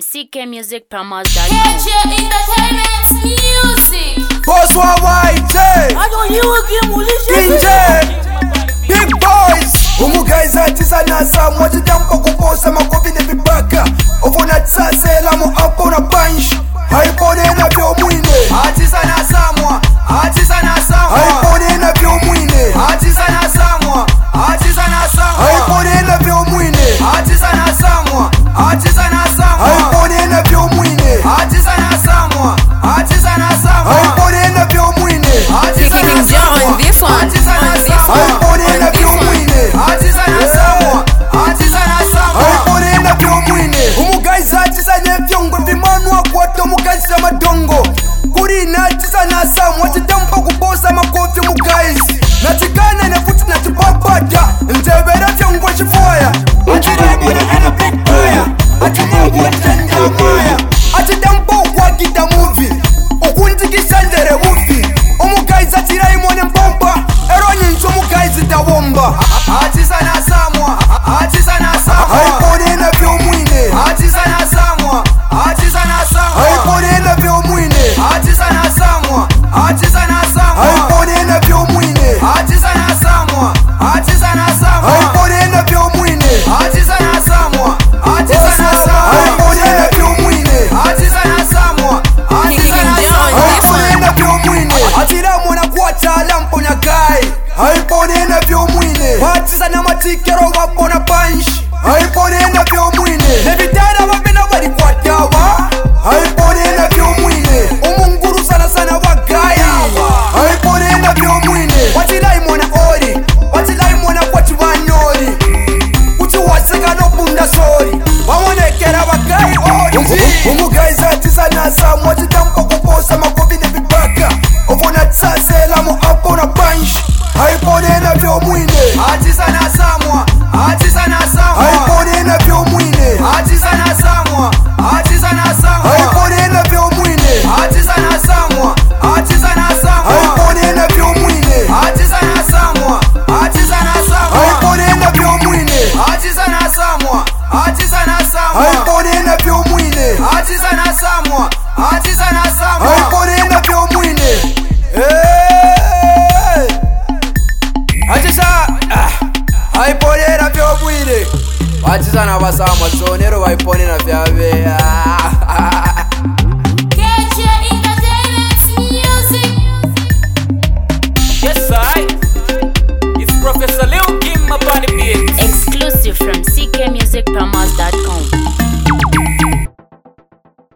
ckmusicpromos.com. Entertainment music. Boss wa white, Kinje, Big Boys. Umugaiza tisa na samu wajitampo kuposa makofi ni vibaka. Ofuna tsasela mu apo na punch. Haipone na vyo mwine. Atisa na samwa, atisa na samwa. Haipone na vyo mwine. Atisa na samwa, atisa na samwa. Haipone na vyo mwine. Atisa na samwa, atisa na samwa. Haipone na vyo mwine. Atisa na samwa, atisa na samwa. Haipone na vyo mwine. Atisa na samwa, atisa na samwa. Haipone na vyo mwine. Atisa na samwa, atisa na samwa. Haipone na vyo mwine. Umugaiza atisa na vyongo vimanwa kwato mukaisa madongo. Kuri na atisa na samwa chitampo kuposa makofi mugaizi. Natikana na futi na chipapata. Ntebera vyongo chifoya. Atiremuna ana big player. Atimungu atenda maya. Atitampo kwa kita movie. Ukuntikisha ndere movie. Umugaiza tiraimone mpompa. Eroni ncho mugaizi tawomba. Atisa na samwa, atisa na samwa. Haipone na vyo mwine. Atisa na samwa, atisa na samwa. Haipone na vyo mwine. Atisa na samwa, atisa na samwa. Haipone na vyo mwine. Atisa na samwa, atisa na samwa. Haipone na vyo mwine. Atisa na samwa, atisa na samwa. Haipone na vyo mwine. Atisa na samwa, atisa na samwa. Haipone na vyo mwine. Atiramu na kuacha lampo na gai. Haipone na vyo mwine. Atisa na matikero wapo na punch. Haipone na vyo mwine. Nevitara wabina wali kwa dawa. Haipone na vyo mwine. Umunguru sana sana wagai. Haipone na vyo mwine. Watilai mwana ori, watilai mwana kwachi wanyori. Uchi wasika no bunda sori. Wamonekera wagai ori.